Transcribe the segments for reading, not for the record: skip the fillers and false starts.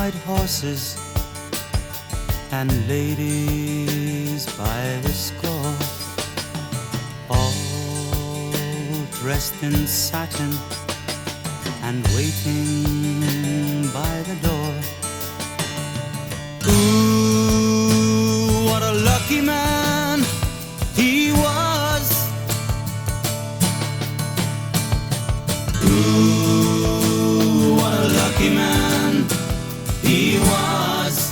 white horses and ladies by the score, all dressed in satin and waiting by the door. Ooh, what a lucky man he was. Ooh, what a lucky man he was.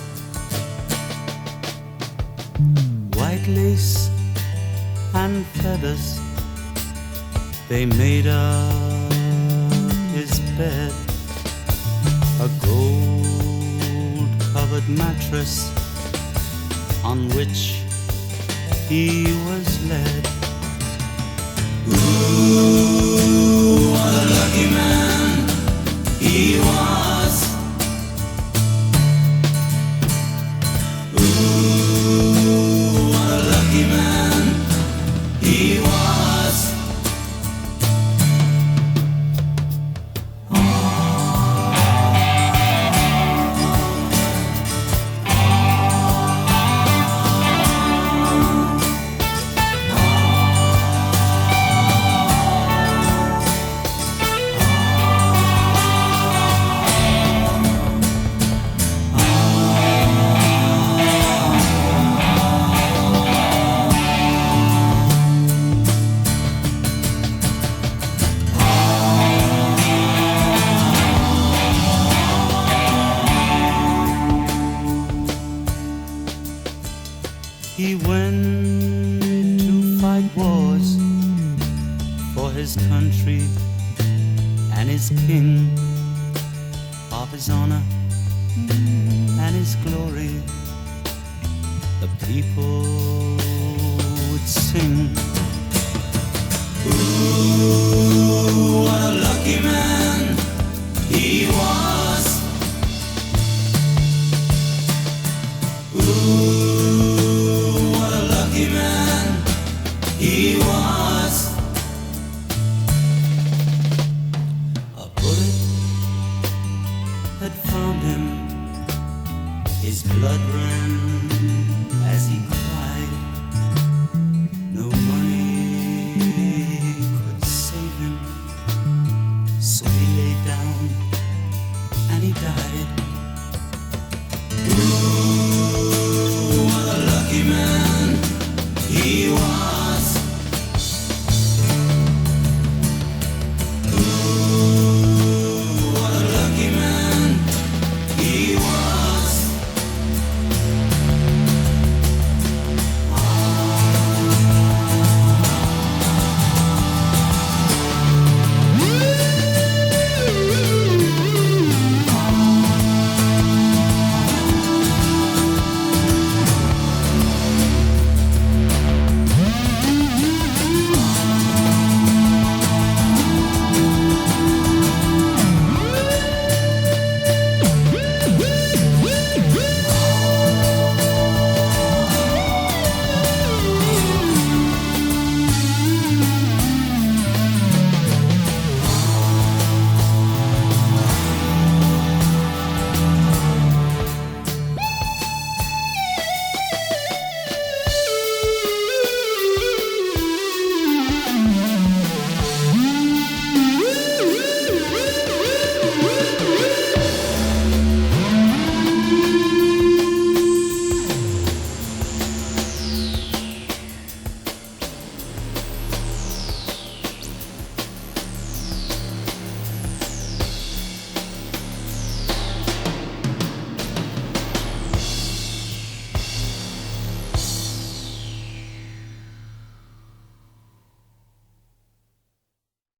White lace and feathers, they made up his bed. A gold-covered mattress on which he was led. Ooh, what a lucky man he was. Ooh, what a lucky man he was. He went to fight wars for his country and his king, of his honor and his glory. The people would sing. Ooh, what a lucky man he was. Ooh.